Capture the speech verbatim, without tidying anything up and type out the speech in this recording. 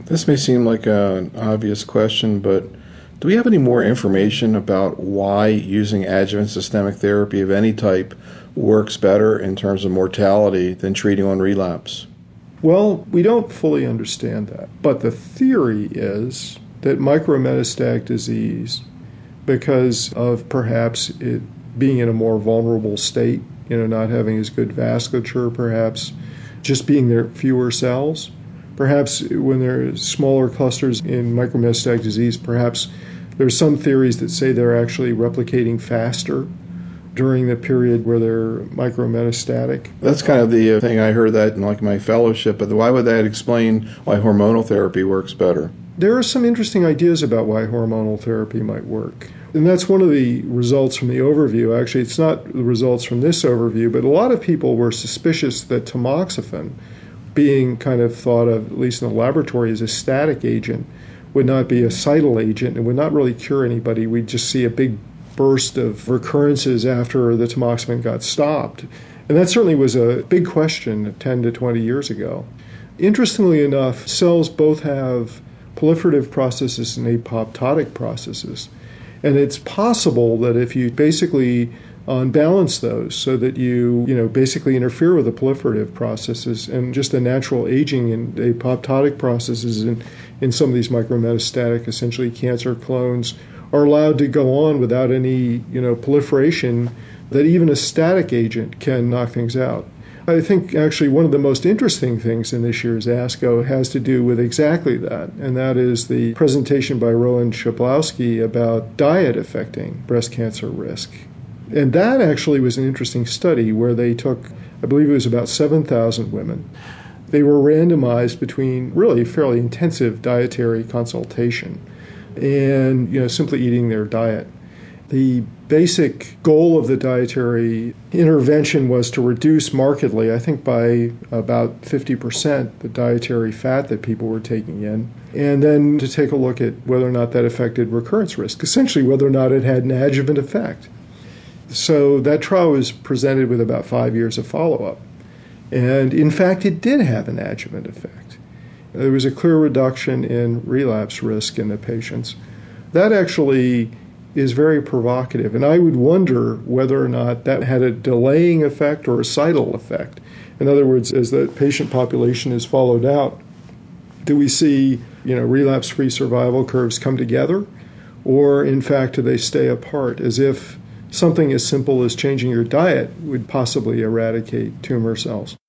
This may seem like an obvious question, but do we have any more information about why using adjuvant systemic therapy of any type works better in terms of mortality than treating on relapse? Well, we don't fully understand that. But the theory is that micrometastatic disease, because of perhaps it being in a more vulnerable state, you know, not having as good vasculature, perhaps just being there fewer cells, perhaps when there are smaller clusters in micrometastatic disease, perhaps there's some theories that say they're actually replicating faster during the period where they're micrometastatic. That's kind of the thing I heard that in like my fellowship, but why would that explain why hormonal therapy works better? There are some interesting ideas about why hormonal therapy might work. And that's one of the results from the overview. Actually, it's not the results from this overview, but a lot of people were suspicious that tamoxifen, being kind of thought of, at least in the laboratory, as a static agent, would not be a cytal agent and would not really cure anybody. We'd just see a big burst of recurrences after the tamoxifen got stopped. And that certainly was a big question ten to twenty years ago. Interestingly enough, cells both have proliferative processes and apoptotic processes. And it's possible that if you basically unbalance those so that you, you know, basically interfere with the proliferative processes and just the natural aging and apoptotic processes in, in some of these micrometastatic, essentially cancer clones, are allowed to go on without any, you know, proliferation, that even a static agent can knock things out. I think actually one of the most interesting things in this year's ASCO has to do with exactly that, and that is the presentation by Rowan Schablowski about diet affecting breast cancer risk. And that actually was an interesting study where they took, I believe it was about seven thousand women. They were randomized between really fairly intensive dietary consultation and, you know, simply eating their diet. The basic goal of the dietary intervention was to reduce markedly, I think by about fifty percent, the dietary fat that people were taking in, and then to take a look at whether or not that affected recurrence risk, essentially whether or not it had an adjuvant effect. So that trial was presented with about five years of follow-up. And in fact, it did have an adjuvant effect. There was a clear reduction in relapse risk in the patients. That actually is very provocative. And I would wonder whether or not that had a delaying effect or a cytal effect. In other words, as the patient population is followed out, do we see, you know, relapse-free survival curves come together? Or, in fact, do they stay apart, as if something as simple as changing your diet would possibly eradicate tumor cells?